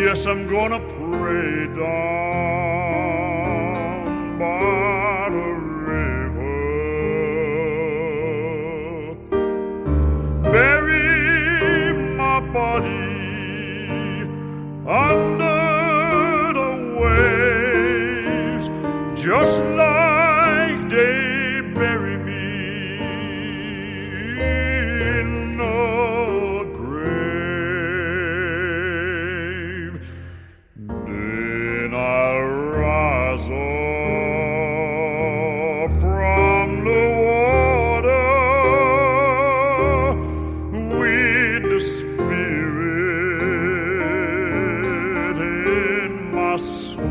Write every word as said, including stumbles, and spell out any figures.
Yes, I'm gonna pray down by the river, bury my body under the waves, just like they bury me in the grave. Then I'll rise up from the water with the Spirit in my soul.